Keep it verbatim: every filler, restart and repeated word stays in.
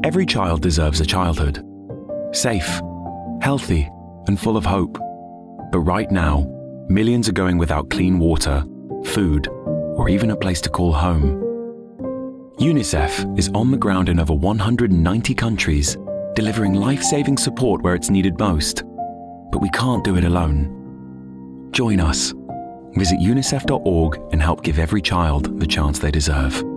Every child deserves a childhood. Safe, healthy, and full of hope. But right now, millions are going without clean water, food, or even a place to call home. UNICEF is on the ground in over one hundred ninety countries, delivering life-saving support where it's needed most. But we can't do it alone. Join us. Visit unicef dot org and help give every child the chance they deserve.